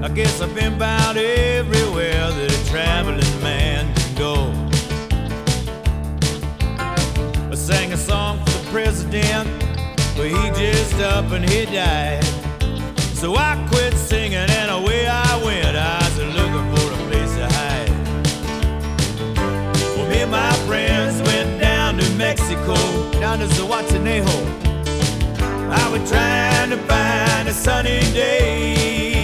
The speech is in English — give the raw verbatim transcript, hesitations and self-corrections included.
I guess I've been about everywhere that a traveling man can go. I sang a song for the president, but he just up and he died. So I quit singing and away I went. I was looking for a place to hide. Well, me and my friends went down to Mexico, down to Zihuatanejo. I was trying to find a sunny day.